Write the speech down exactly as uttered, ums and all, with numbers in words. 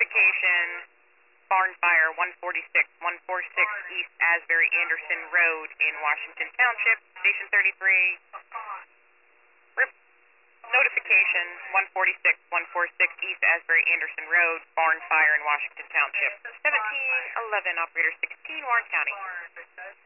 notification, barn fire one forty-six, one forty-six East Asbury Anderson Road in Washington Township, Station thirty-three. Rip- notification one forty-six, one forty-six East Asbury Anderson Road, barn fire in Washington Township. seventeen eleven, operator sixteen, Warren County.